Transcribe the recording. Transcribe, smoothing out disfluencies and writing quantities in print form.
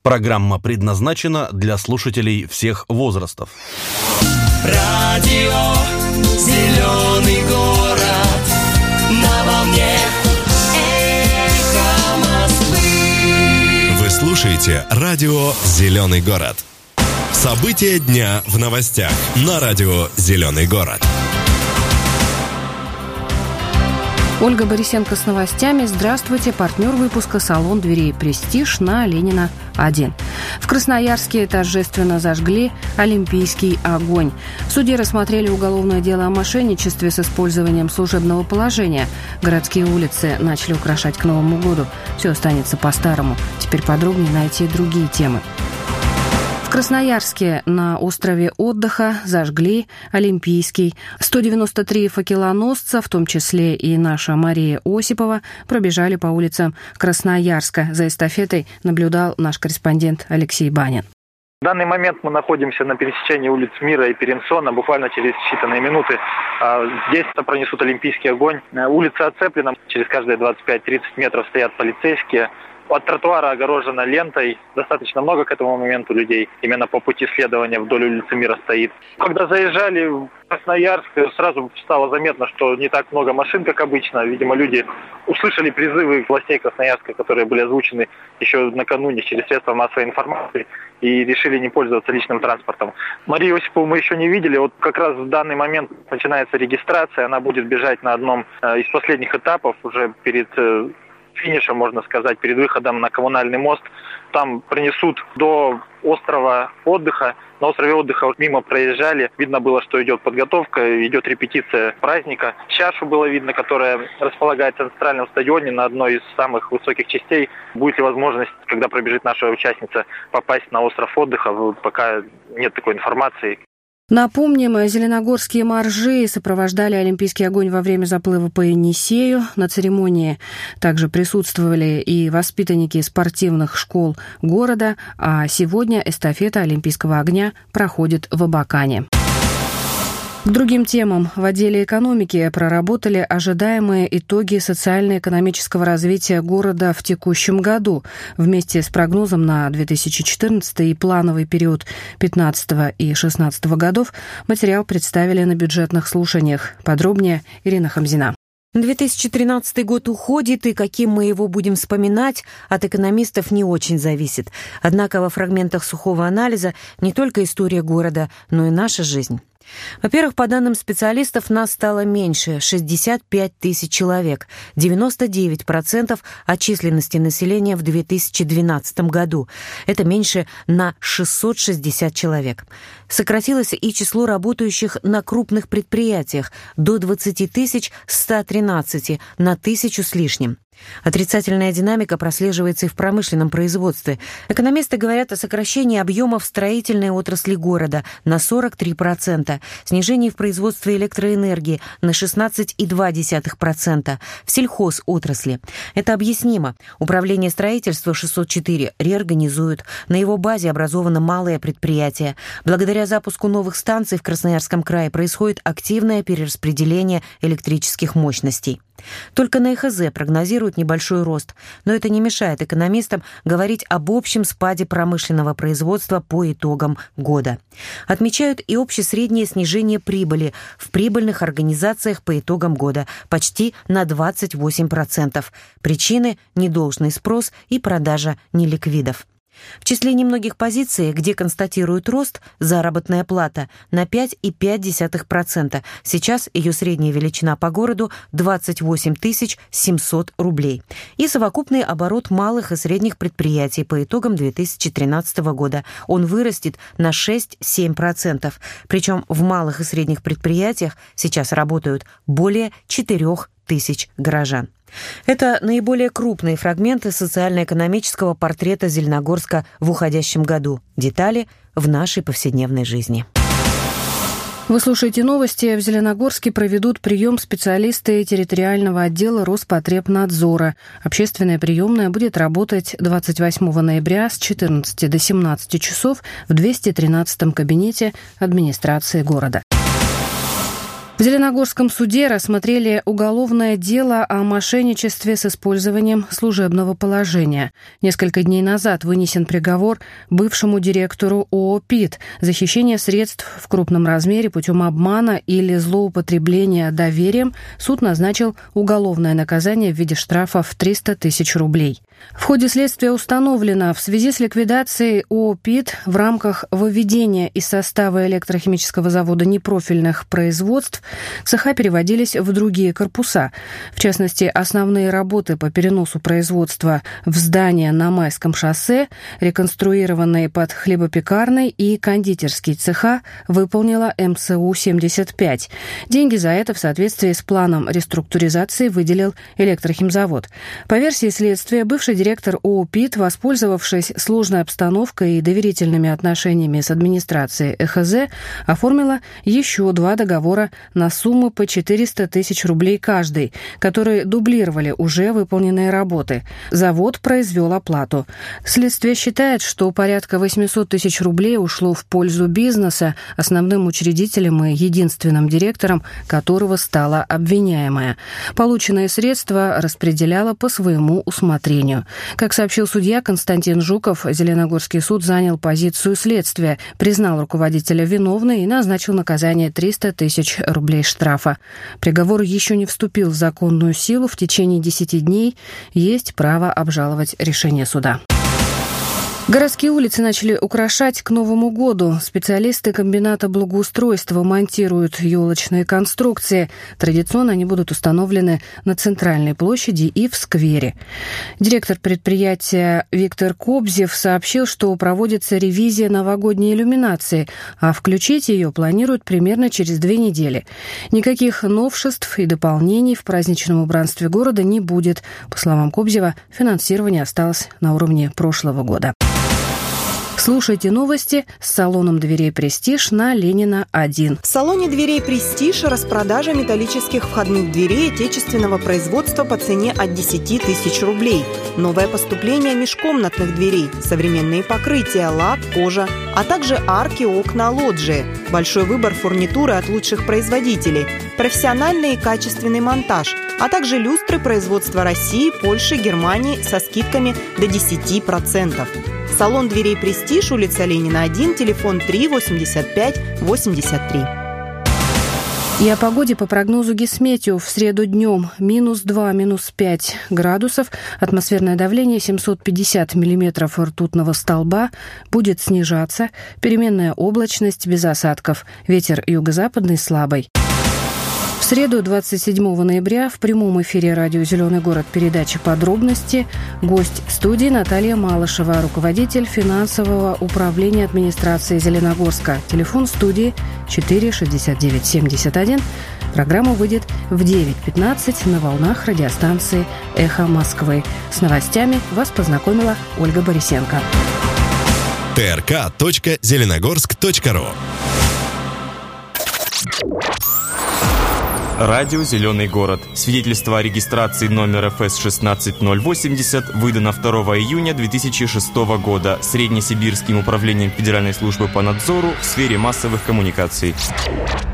Программа предназначена для слушателей всех возрастов. Радио «Зеленый город» на волне «Эхо Москвы». Вы слушаете радио «Зеленый город». События дня в новостях на радио «Зеленый город». Ольга Борисенко с новостями. Здравствуйте. Партнер выпуска — салон дверей «Престиж» на Ленина 1. В Красноярске торжественно зажгли олимпийский огонь. В суде рассмотрели уголовное дело о мошенничестве с использованием служебного положения. Городские улицы начали украшать к Новому году. Все останется по-старому. Теперь подробнее найти другие темы. В Красноярске на острове отдыха зажгли олимпийский. 193 факелоносца, в том числе и наша Мария Осипова, пробежали по улицам Красноярска. За эстафетой наблюдал наш корреспондент Алексей Банин. В данный момент мы находимся на пересечении улиц Мира и Перенсона. Буквально через считанные минуты здесь пронесут олимпийский огонь. Улица оцеплена. Через каждые 25-30 метров стоят полицейские. От тротуара огорожена лентой. Достаточно много к этому моменту людей именно по пути следования вдоль улицы Мира стоит. Когда заезжали в Красноярск, сразу стало заметно, что не так много машин, как обычно. Видимо, люди услышали призывы властей Красноярска, которые были озвучены еще накануне через средства массовой информации, и решили не пользоваться личным транспортом. Марию Осипову мы еще не видели. Вот как раз в данный момент начинается регистрация. Она будет бежать на одном из последних этапов уже перед финишем, можно сказать, перед выходом на коммунальный мост. Там принесут до острова отдыха. На острове отдыха мимо проезжали. Видно было, что идет подготовка, идет репетиция праздника. Чашу было видно, которая располагается на центральном стадионе, на одной из самых высоких частей. Будет ли возможность, когда пробежит наша участница, попасть на остров отдыха? Пока нет такой информации. Напомним, зеленогорские моржи сопровождали олимпийский огонь во время заплыва по Енисею. На церемонии также присутствовали и воспитанники спортивных школ города, а сегодня эстафета олимпийского огня проходит в Абакане. К другим темам. В отделе экономики проработали ожидаемые итоги социально-экономического развития города в текущем году. Вместе с прогнозом на 2014 и плановый период 2015 и 2016 годов материал представили на бюджетных слушаниях. Подробнее Ирина Хамзина. 2013 год уходит, и каким мы его будем вспоминать, от экономистов не очень зависит. Однако во фрагментах сухого анализа не только история города, но и наша жизнь. Во-первых, по данным специалистов, нас стало меньше – 65 тысяч человек, 99% от численности населения в 2012 году. Это меньше на 660 человек. Сократилось и число работающих на крупных предприятиях – до 20 113 на 1000 с лишним. Отрицательная динамика прослеживается и в промышленном производстве. Экономисты говорят о сокращении объемов строительной отрасли города на 43%, снижении в производстве электроэнергии на 16,2%, в сельхозотрасли. Это объяснимо. Управление строительства 604 реорганизуют. На его базе образовано малое предприятие. Благодаря запуску новых станций в Красноярском крае происходит активное перераспределение электрических мощностей. Только на ЭХЗ прогнозируют небольшой рост, но это не мешает экономистам говорить об общем спаде промышленного производства по итогам года. Отмечают и общесреднее снижение прибыли в прибыльных организациях по итогам года почти на 28%. Причины – недолжный спрос и продажа неликвидов. В числе немногих позиций, где констатируют рост, заработная плата на 5,5%. Сейчас ее средняя величина по городу – 28 700 рублей. И совокупный оборот малых и средних предприятий по итогам 2013 года. Он вырастет на 6-7%. Причем в малых и средних предприятиях сейчас работают более 4000 горожан. Это наиболее крупные фрагменты социально-экономического портрета Зеленогорска в уходящем году. Детали в нашей повседневной жизни. Вы слушаете новости. В Зеленогорске проведут прием специалисты территориального отдела Роспотребнадзора. Общественная приемная будет работать 28 ноября с 14 до 17 часов в 213-м кабинете администрации города. В Зеленогорском суде рассмотрели уголовное дело о мошенничестве с использованием служебного положения. Несколько дней назад вынесен приговор бывшему директору ООО «ПИТ» за хищение средств в крупном размере путем обмана или злоупотребления доверием. Суд назначил уголовное наказание в виде штрафа в 300 тысяч рублей. В ходе следствия установлено, в связи с ликвидацией ООО «ПИТ» в рамках выведения из состава электрохимического завода непрофильных производств цеха переводились в другие корпуса. В частности, основные работы по переносу производства в здание на Майском шоссе, реконструированные под хлебопекарный и кондитерский цеха, выполнила МСУ-75. Деньги за это в соответствии с планом реструктуризации выделил Электрохимзавод. По версии следствия, бывший директор ООО «ПИТ», воспользовавшись сложной обстановкой и доверительными отношениями с администрацией ЭХЗ, оформила еще 2 договора на сумму по 400 тысяч рублей каждый, которые дублировали уже выполненные работы. Завод произвел оплату. Следствие считает, что порядка 800 тысяч рублей ушло в пользу бизнеса, основным учредителем и единственным директором которого стала обвиняемая. Полученные средства распределяла по своему усмотрению. Как сообщил судья Константин Жуков, Зеленогорский суд занял позицию следствия, признал руководителя виновным и назначил наказание 300 тысяч рублей штрафа. Приговор еще не вступил в законную силу. В течение 10 дней есть право обжаловать решение суда. Городские улицы начали украшать к Новому году. Специалисты комбината благоустройства монтируют елочные конструкции. Традиционно они будут установлены на центральной площади и в сквере. Директор предприятия Виктор Кобзев сообщил, что проводится ревизия новогодней иллюминации, а включить ее планируют примерно через 2 недели. Никаких новшеств и дополнений в праздничном убранстве города не будет. По словам Кобзева, финансирование осталось на уровне прошлого года. Слушайте новости с салоном дверей «Престиж» на Ленина, 1. В салоне дверей «Престиж» распродажа металлических входных дверей отечественного производства по цене от 10 тысяч рублей. Новое поступление межкомнатных дверей, современные покрытия, лак, кожа, а также арки, окна, лоджии. Большой выбор фурнитуры от лучших производителей, профессиональный и качественный монтаж, а также люстры производства России, Польши, Германии со скидками до 10%. Салон дверей «Престиж», улица Ленина, 1, телефон 3 85 83. И о погоде по прогнозу Гисметео. В среду днем -2, -5 градусов. Атмосферное давление 750 миллиметров ртутного столба. Будет снижаться. Переменная облачность без осадков. Ветер юго-западный слабый. В среду, 27 ноября, в прямом эфире радио «Зеленый город» передачи «Подробности». Гость студии Наталья Малышева, руководитель финансового управления администрации Зеленогорска. Телефон студии 4 69 71. Программа выйдет в 9:15 на волнах радиостанции «Эхо Москвы». С новостями вас познакомила Ольга Борисенко. trk.zelenogorsk.ru. Радио «Зеленый город». Свидетельство о регистрации номер ФС 16080 выдано 2 июня 2006 года Среднесибирским управлением Федеральной службы по надзору в сфере массовых коммуникаций.